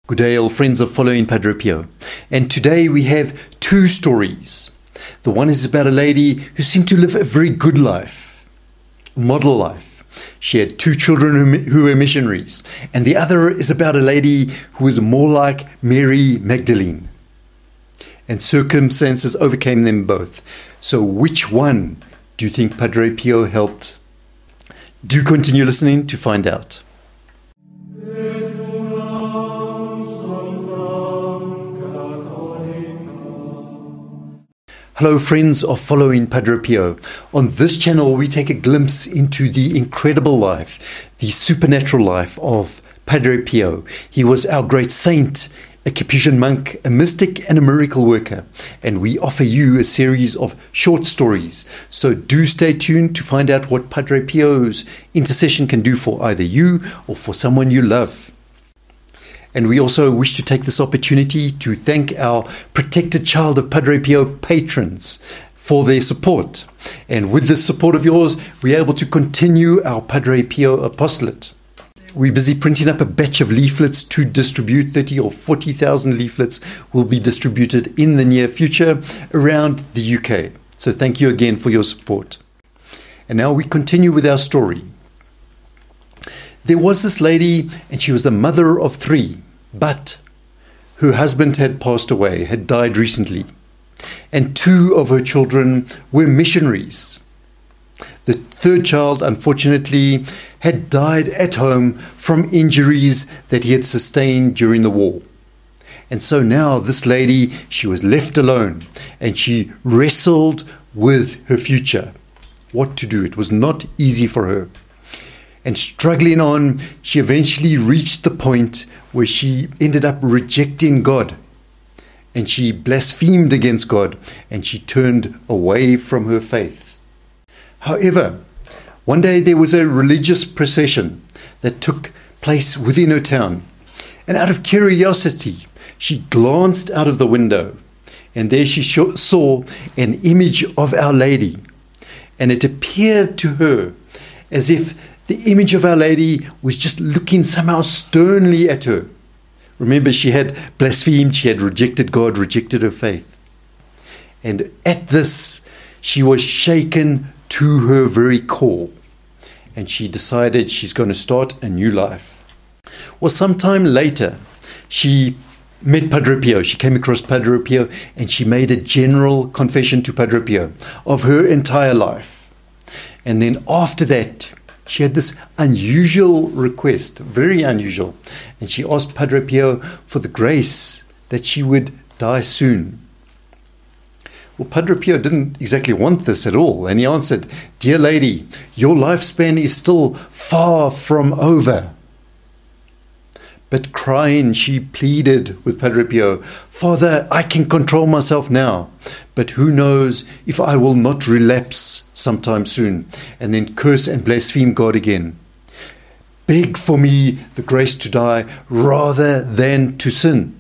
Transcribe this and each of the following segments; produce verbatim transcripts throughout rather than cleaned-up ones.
Good day, all friends of Following Padre Pio. And today we have two stories. The one is about a lady who seemed to live a very good life, a model life. She had two children who were missionaries. And the other is about a lady who was more like Mary Magdalene. And circumstances overcame them both. So which one do you think Padre Pio helped? Do continue listening to find out. Hello friends of Following Padre Pio. On this channel we take a glimpse into the incredible life, the supernatural life of Padre Pio. He was our great saint, a Capuchin monk, a mystic and a miracle worker. And we offer you a series of short stories. So do stay tuned to find out what Padre Pio's intercession can do for either you or for someone you love. And we also wish to take this opportunity to thank our Protected Child of Padre Pio patrons for their support. And with this support of yours, we are able to continue our Padre Pio apostolate. We're busy printing up a batch of leaflets to distribute. thirty or forty thousand leaflets will be distributed in the near future around the U K. So thank you again for your support. And now we continue with our story. There was this lady, and she was the mother of three, but her husband had passed away, had died recently, and two of her children were missionaries. The third child, unfortunately, had died at home from injuries that he had sustained during the war. And so now this lady, she was left alone, and she wrestled with her future. What to do? It was not easy for her. And struggling on, she eventually reached the point where she ended up rejecting God. And she blasphemed against God, and she turned away from her faith. However, one day there was a religious procession that took place within her town. And out of curiosity, she glanced out of the window, and there she saw an image of Our Lady. And it appeared to her as if the image of Our Lady was just looking somehow sternly at her. Remember, she had blasphemed, she had rejected God, rejected her faith. And at this, she was shaken to her very core. And she decided she's going to start a new life. Well, sometime later, she met Padre Pio. She came across Padre Pio, and she made a general confession to Padre Pio of her entire life. And then after that, she had this unusual request, very unusual. And she asked Padre Pio for the grace that she would die soon. Well, Padre Pio didn't exactly want this at all. And he answered, "Dear lady, your lifespan is still far from over." But crying, she pleaded with Padre Pio, "Father, I can control myself now, but who knows if I will not relapse sometime soon and then curse and blaspheme God again. Beg for me the grace to die rather than to sin."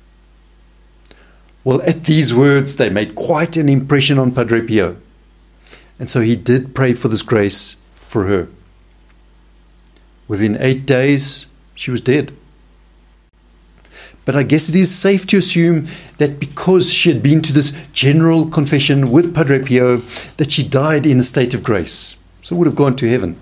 Well, at these words, they made quite an impression on Padre Pio. And so he did pray for this grace for her. Within eight days, she was dead. But I guess it is safe to assume that because she had been to this general confession with Padre Pio, that she died in a state of grace. So would have gone to heaven.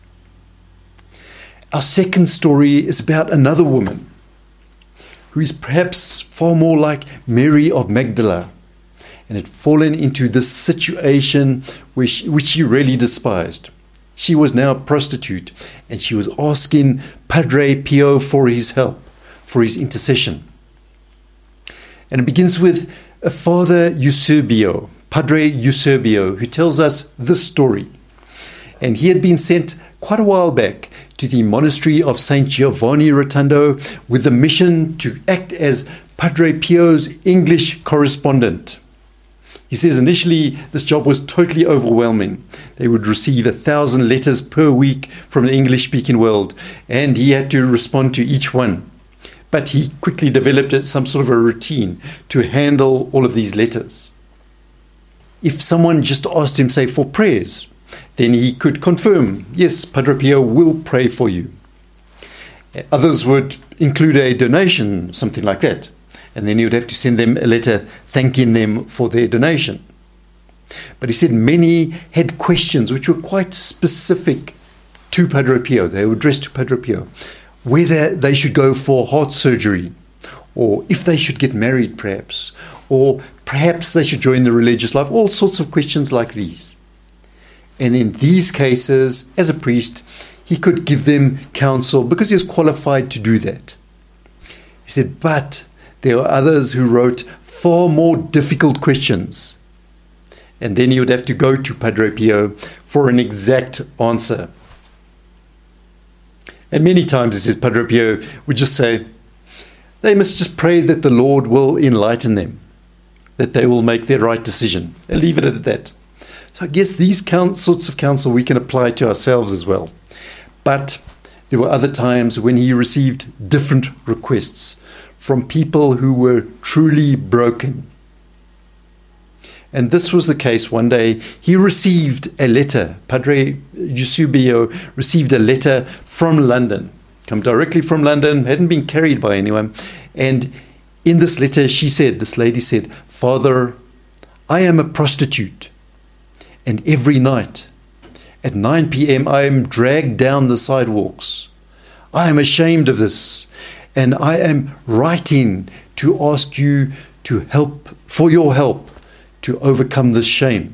Our second story is about another woman who is perhaps far more like Mary of Magdala and had fallen into this situation which she, which she really despised. She was now a prostitute, and she was asking Padre Pio for his help, for his intercession. And it begins with a Father Eusebio, Padre Eusebio, who tells us this story. And he had been sent quite a while back to the monastery of Saint Giovanni Rotondo with the mission to act as Padre Pio's English correspondent. He says initially this job was totally overwhelming. They would receive a thousand letters per week from the English-speaking world, and he had to respond to each one. But he quickly developed some sort of a routine to handle all of these letters. If someone just asked him, say, for prayers, then he could confirm, yes, Padre Pio will pray for you. Others would include a donation, something like that. And then he would have to send them a letter thanking them for their donation. But he said many had questions which were quite specific to Padre Pio. They were addressed to Padre Pio. Whether they should go for heart surgery, or if they should get married perhaps, or perhaps they should join the religious life, all sorts of questions like these. And in these cases, as a priest, he could give them counsel because he was qualified to do that. He said, but there were others who wrote far more difficult questions. And then he would have to go to Padre Pio for an exact answer. And many times, he says, Padre Pio would just say, they must just pray that the Lord will enlighten them, that they will make their right decision. And leave it at that. So I guess these count, sorts of counsel we can apply to ourselves as well. But there were other times when he received different requests from people who were truly broken. And this was the case one day. He received a letter. Padre Eusebio received a letter from London, come directly from London, hadn't been carried by anyone. And in this letter, she said, this lady said, Father, I am a prostitute. And every night at nine p.m. I am dragged down the sidewalks. I am ashamed of this. And I am writing to ask you to help, for your help, to overcome this shame.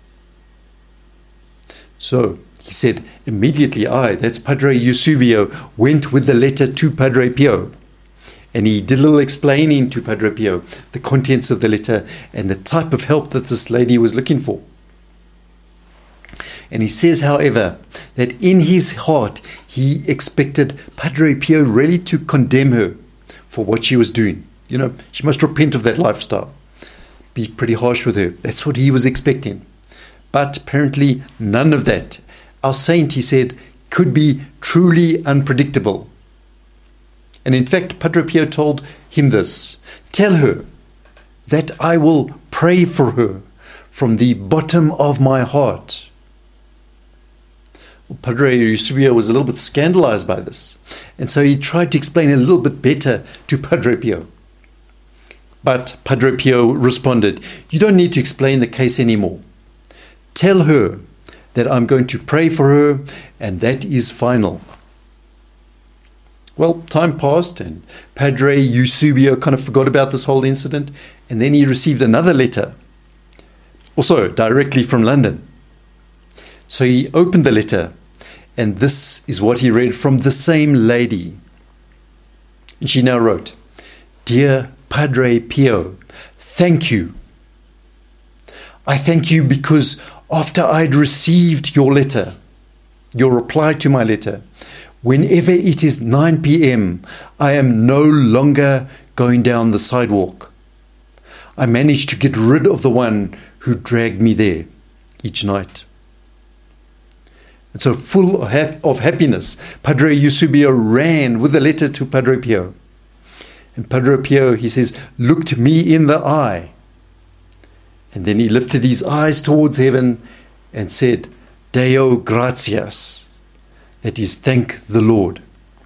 So he said, immediately I, that's Padre Eusebio, went with the letter to Padre Pio. And he did a little explaining to Padre Pio the contents of the letter and the type of help that this lady was looking for. And he says, however, that in his heart, he expected Padre Pio really to condemn her for what she was doing. You know, she must repent of that lifestyle. Be pretty harsh with her. That's what he was expecting. But apparently none of that. Our saint, he said, could be truly unpredictable. And in fact, Padre Pio told him this, tell her that I will pray for her from the bottom of my heart. Well, Padre Eusebio was a little bit scandalized by this. And so he tried to explain a little bit better to Padre Pio. But Padre Pio responded, you don't need to explain the case anymore. Tell her that I'm going to pray for her, and that is final. Well, time passed, and Padre Eusebio kind of forgot about this whole incident, and then he received another letter, also directly from London. So he opened the letter, and this is what he read from the same lady. And she now wrote, Dear Padre Pio, thank you. I thank you because after I'd received your letter, your reply to my letter, whenever it is nine p.m., I am no longer going down the sidewalk. I managed to get rid of the one who dragged me there each night. And so full of happiness, Padre Eusebio ran with the letter to Padre Pio. And Padre Pio, he says, looked me in the eye. And then he lifted his eyes towards heaven and said, Deo gratias. That is, thank the Lord.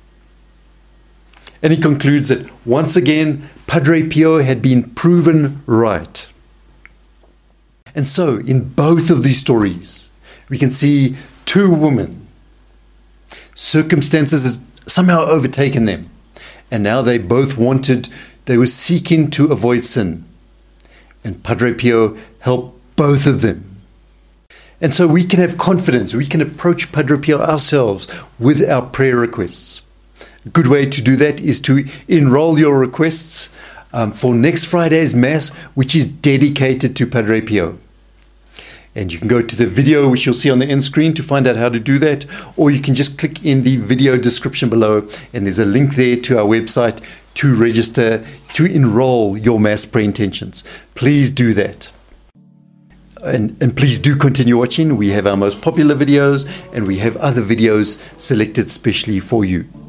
And he concludes that once again, Padre Pio had been proven right. And so, in both of these stories, we can see two women. Circumstances had somehow overtaken them. And now they both wanted, they were seeking to avoid sin. And Padre Pio helped both of them. And so we can have confidence. We can approach Padre Pio ourselves with our prayer requests. A good way to do that is to enroll your requests um, for next Friday's Mass, which is dedicated to Padre Pio. And you can go to the video which you'll see on the end screen to find out how to do that, or you can just click in the video description below and there's a link there to our website to register, to enroll your Mass prayer intentions. Please do that. And, and please do continue watching. We have our most popular videos and we have other videos selected specially for you.